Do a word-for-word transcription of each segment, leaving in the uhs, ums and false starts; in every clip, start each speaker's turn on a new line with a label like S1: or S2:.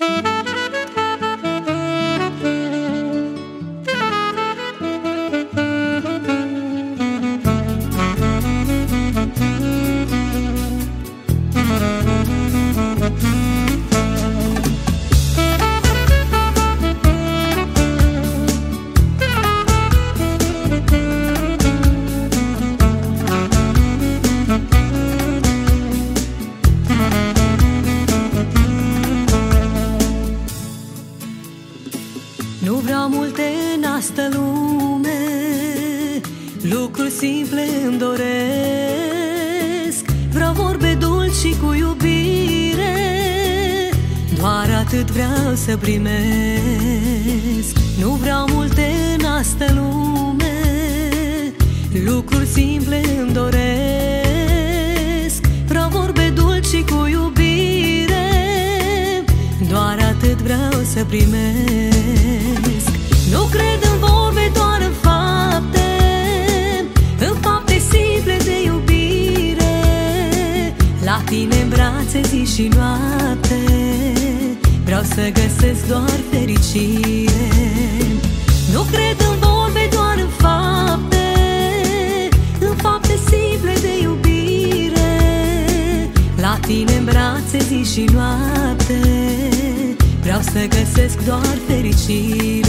S1: Nu vreau multe în astă lume, lucruri simple îmi doresc. Vreau vorbe dulci și cu iubire, doar atât vreau să primesc. Nu vreau multe în astă lume, lucruri simple îmi doresc. Vreau vorbe dulci și cu iubire, doar atât vreau să primesc. Nu cred în vorbe, doar în fapte, în fapte simple de iubire. La tine în brațe zi și noapte, vreau să găsesc doar fericire. Nu cred în vorbe, doar în fapte, în fapte simple de iubire. La tine în brațe zi și noapte, vreau să găsesc doar fericire.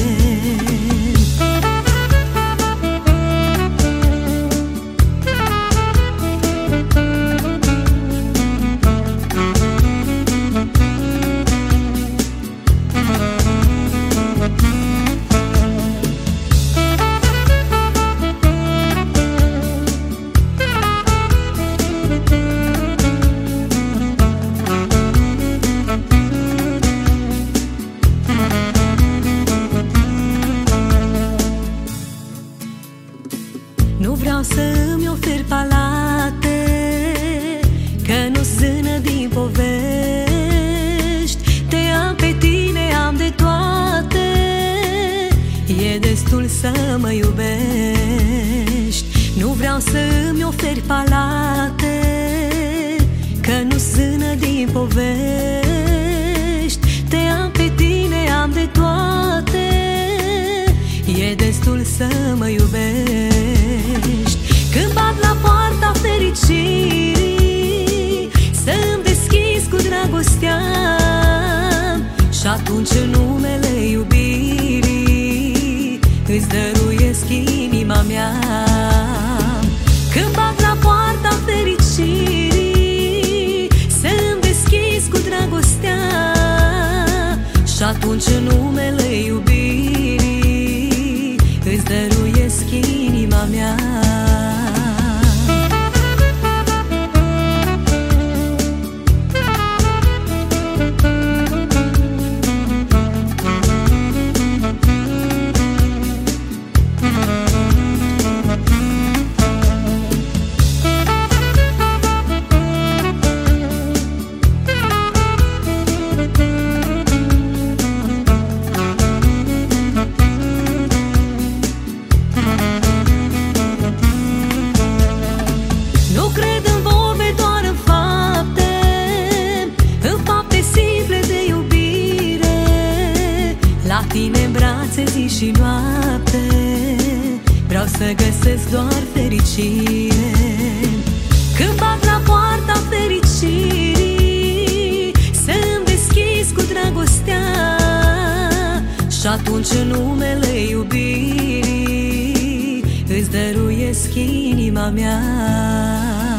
S1: Nu vreau să-mi ofer palate, că nu zână din povești. Te am pe tine, am de toate, e destul să mă iubești. Nu vreau să-mi ofer palate, că nu zână din povești. Te am pe tine, am de toate, e destul să mă iubești. Când bat la poarta fericirii, să-mi deschizi cu dragostea, și atunci în numele iubirii îți dăruiesc inima mea. Când bat la poarta fericirii, să-mi deschizi cu dragostea, și atunci în numele iubirii îți dăruiesc inima mea. La tine în brațe zi și noapte, vreau să găsesc doar fericire. Când bat la poarta fericirii, să-mi deschizi cu dragostea, și atunci în numele iubirii îți dăruiesc inima mea.